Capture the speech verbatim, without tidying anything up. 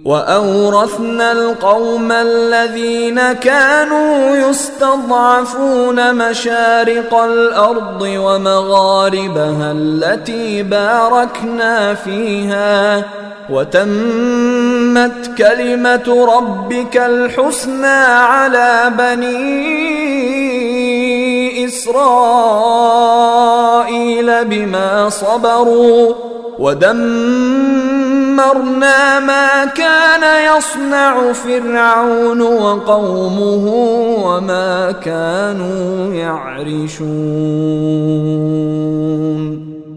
وأورثنا القوم الذين كانوا يستضعفون مشارق الأرض ومغاربها التي باركنا فيها، وتمت كلمة ربك الحسنى على بني إسرائيل بما صبروا، ودمرنا ما كان يصنع فرعون وقومه وما كانوا يعرشون.